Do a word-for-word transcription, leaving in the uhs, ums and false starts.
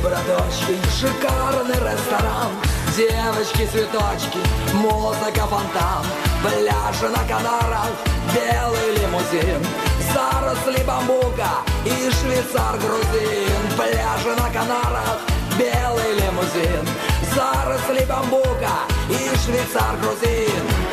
браточки, шикарный ресторан, девочки-цветочки, музыка, фонтан, пляжи на Канарах, белый лимузин, заросли бамбука и швейцар-грузин. Пляжи на Канарах, белый лимузин, заросли бамбука и швейцар-грузин.